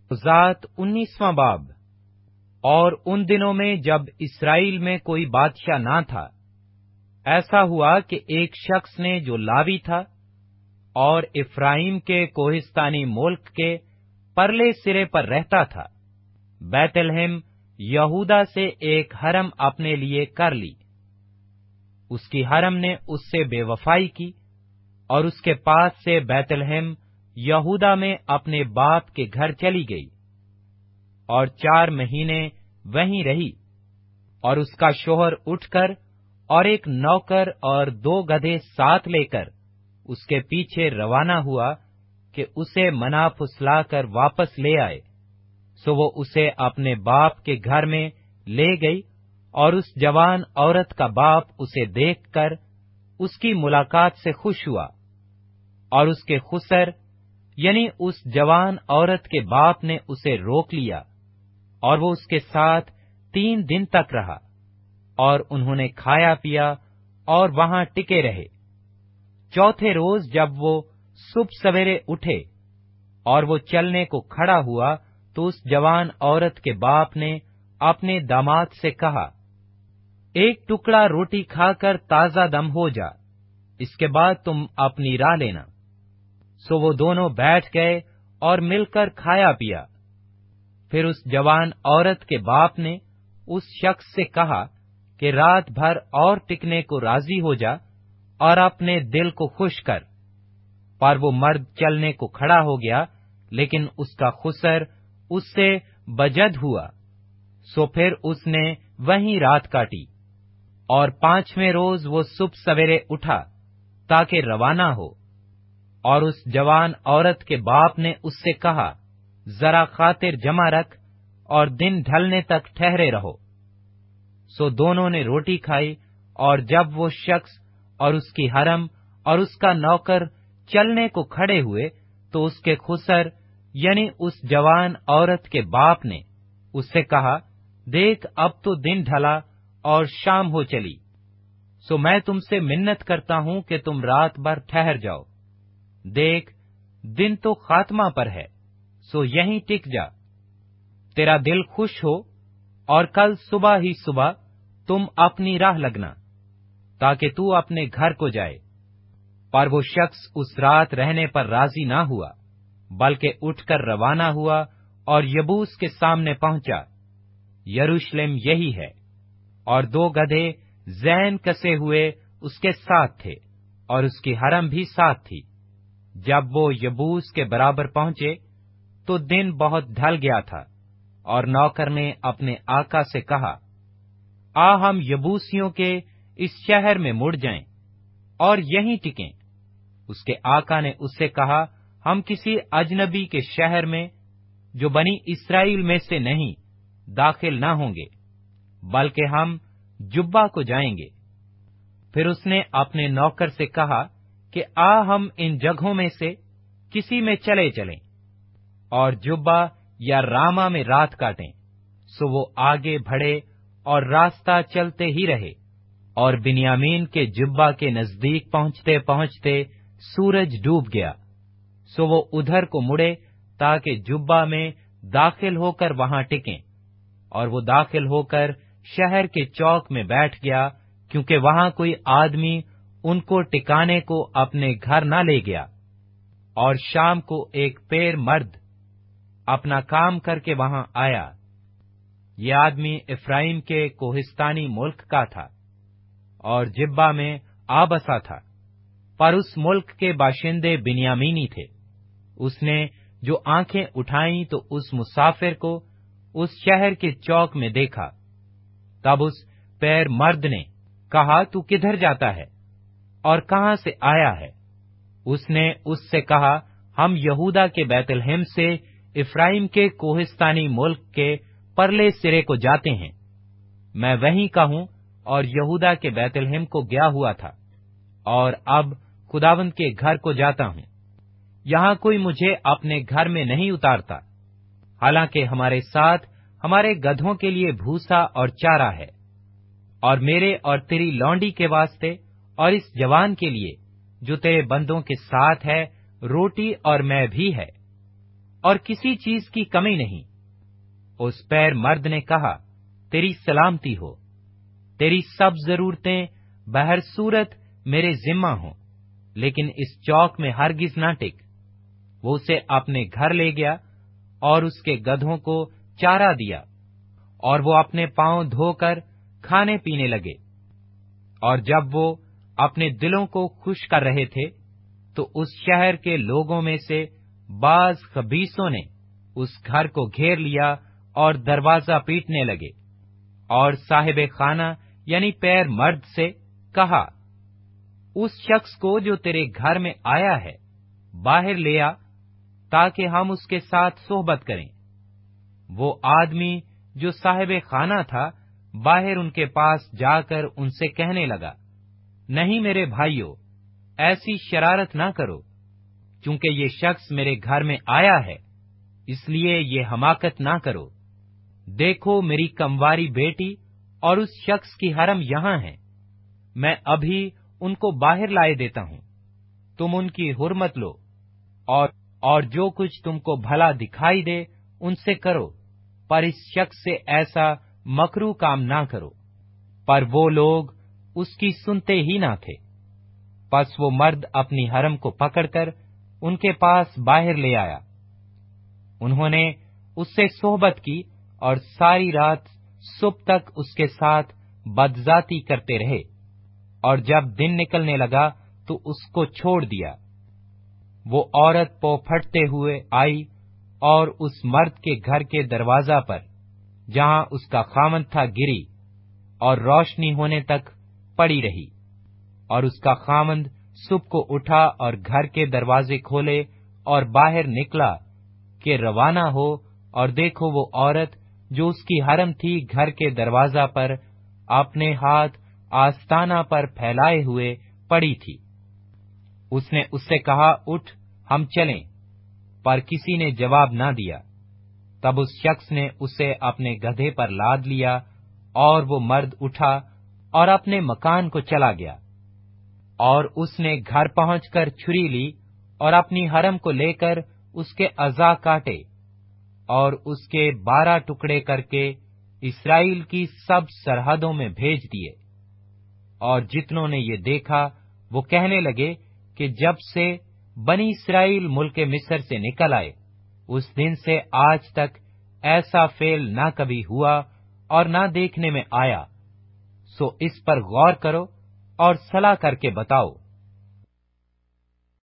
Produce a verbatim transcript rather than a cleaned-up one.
ذات उन्नीसवां बाब। और उन दिनों में जब इसराइल में कोई बादशाह ना था, ऐसा हुआ कि एक शख्स ने जो लावी था और इफ्राइम के कोहिस्तानी मुल्क के परले सिरे पर रहता था, बैतलहम यहूदा से एक हरम अपने लिए कर ली। उसकी हरम ने उससे बेवफाई की और उसके पास से बैतलहम यहूदा में अपने बाप के घर चली गई और चार महीने वहीं रही। और उसका शोहर उठकर और एक नौकर और दो गधे साथ लेकर उसके पीछे रवाना हुआ कि उसे मना फुसलाकर वापस ले आए। सो वो उसे अपने बाप के घर में ले गई और उस जवान औरत का बाप उसे देखकर उसकी मुलाकात से खुश हुआ। और उसके खुसर यानी उस जवान औरत के बाप ने उसे रोक लिया और वो उसके साथ तीन दिन तक रहा और उन्होंने खाया पिया और वहां टिके रहे। चौथे रोज जब वो सुबह सवेरे उठे और वो चलने को खड़ा हुआ, तो उस जवान औरत के बाप ने अपने दामाद से कहा, एक टुकड़ा रोटी खाकर ताजा दम हो जा, इसके बाद तुम अपनी राह लेना। सो वो दोनों बैठ गए और मिलकर खाया पिया। फिर उस जवान औरत के बाप ने उस शख्स से कहा कि रात भर और टिकने को राजी हो जा और अपने दिल को खुश कर। पर वो मर्द चलने को खड़ा हो गया, लेकिन उसका खुसर उससे बजद हुआ। सो फिर उसने वहीं रात काटी और पांचवें रोज वो सुबह सवेरे उठा ताकि रवाना हो। और उस जवान औरत के बाप ने उससे कहा, जरा खातिर जमा रख और दिन ढलने तक ठहरे रहो। सो दोनों ने रोटी खाई। और जब वो शख्स और उसकी हरम और उसका नौकर चलने को खड़े हुए, तो उसके खुसर यानी उस जवान औरत के बाप ने उससे कहा, देख अब तो दिन ढला और शाम हो चली। सो मैं तुमसे मिन्नत करता हूं कि तुम रात भर ठहर जाओ। देख दिन तो खात्मा पर है, सो यहीं टिक जा। तेरा दिल खुश हो और कल सुबह ही सुबह तुम अपनी राह लगना, ताकि तू अपने घर को जाए। पर वो शख्स उस रात रहने पर राजी ना हुआ, बल्कि उठकर रवाना हुआ और यबूस के सामने पहुंचा। यरूशलेम यही है। और दो गधे जैन कसे हुए उसके साथ थे और उसकी हरम भी साथ थी। जब वो यबूस के बराबर पहुंचे, तो दिन बहुत ढल गया था और नौकर ने अपने आका से कहा, आ हम यबूसियों के इस शहर में मुड़ जाएं और यहीं टिकें। उसके आका ने उससे कहा, हम किसी अजनबी के शहर में जो बनी इस्राएल में से नहीं दाखिल न होंगे, बल्कि हम जुब्बा को जाएंगे। फिर उसने अपने नौकर से कहा कि आ हम इन जगहों में से किसी में चले चलें और जुब्बा या रामा में रात काटें। सो वो आगे बढ़े और रास्ता चलते ही रहे। और बिन्यामीन के जुब्बा के नजदीक पहुंचते पहुंचते सूरज डूब गया। सो वो उधर को मुड़े ताकि जुब्बा में दाखिल होकर वहां टिकें। और वो दाखिल होकर शहर के चौक में बैठ गया, क्योंकि वहां कोई आदमी उनको टिकाने को अपने घर न ले गया। और शाम को एक पेर मर्द अपना काम करके वहां आया। ये आदमी इफ्राइम के कोहिस्तानी मुल्क का था और जिब्बा में आ बसा था, पर उस मुल्क के बाशिंदे बिन्यामीनी थे। उसने जो आंखें उठाईं तो उस मुसाफिर को उस शहर के चौक में देखा। तब उस पैर मर्द ने कहा, तू किधर जाता है और कहां से आया है? उसने उससे कहा, हम यहूदा के बैतलहम से इफ्राइम के कोहिस्तानी मुल्क के परले सिरे को जाते हैं। मैं वहीं का हूं और यहूदा के बैतलहम को गया हुआ था और अब खुदावंद के घर को जाता हूं। यहां कोई मुझे अपने घर में नहीं उतारता, हालांकि हमारे साथ हमारे गधों के लिए भूसा और चारा है, और मेरे और तेरी लौंडी के वास्ते और इस जवान के लिए जो तेरे बंदों के साथ है रोटी और मैं भी है। और किसी चीज की कमी नहीं। उस पैर मर्द ने कहा, तेरी सलामती हो, तेरी सब जरूरतें बहर सूरत मेरे जिम्मा हो, लेकिन इस चौक में हरगिज ना टिक। वो उसे अपने घर ले गया और उसके गधों को चारा दिया, और वो अपने पांव धोकर खाने पीने लगे। और जब वो अपने दिलों को खुश कर रहे थे, तो उस शहर के लोगों में से बाज खबीसों ने उस घर को घेर लिया और दरवाजा पीटने लगे, और साहिब खाना यानी पैर मर्द से कहा, उस शख्स को जो तेरे घर में आया है बाहर ले आ, ताकि हम उसके साथ सोहबत करें। वो आदमी जो साहिब खाना था बाहर उनके पास जाकर उनसे कहने लगा, नहीं मेरे भाइयों, ऐसी शरारत ना करो, क्योंकि ये शख्स मेरे घर में आया है, इसलिए ये हमाकत ना करो। देखो, मेरी कमवारी बेटी और उस शख्स की हरम यहाँ है, मैं अभी उनको बाहर लाए देता हूँ। तुम उनकी हुर्मत लो, और और जो कुछ तुमको भला दिखाई दे उनसे करो, पर इस शख्स से ऐसा मकरू काम ना करो। पर वो लोग उसकी सुनते ही ना थे। पस वो मर्द अपनी हरम को पकड़कर उनके पास बाहर ले आया। उन्होंने उससे सोहबत की और सारी रात सुबह तक उसके साथ बदजाती करते रहे, और जब दिन निकलने लगा तो उसको छोड़ दिया। वो औरत पौ फटते हुए आई और उस मर्द के घर के दरवाजा पर, जहां उसका खामन था, गिरी और रोशनी होने तक पड़ी रही। और उसका खामंद सुबह को उठा और घर के दरवाजे खोले और बाहर निकला कि रवाना हो, और देखो वो औरत जो उसकी हरम थी घर के दरवाजा पर अपने हाथ आस्ताना पर फैलाए हुए पड़ी थी। उसने उससे कहा, उठ, हम चलें, पर किसी ने जवाब ना दिया। तब उस शख्स ने उसे अपने गधे पर लाद लिया, और वो मर्द उठा और अपने मकान को चला गया। और उसने घर पहुंचकर छुरी ली और अपनी हरम को लेकर उसके अज़ा काटे, और उसके बारह टुकड़े करके इस्राएल की सब सरहदों में भेज दिए। और जितनों ने ये देखा वो कहने लगे कि जब से बनी इस्राएल मुल्क मिस्र से निकल आए, उस दिन से आज तक ऐसा फेल ना कभी हुआ और ना देखने में आया। सो इस पर गौर करो और सलाह करके बताओ।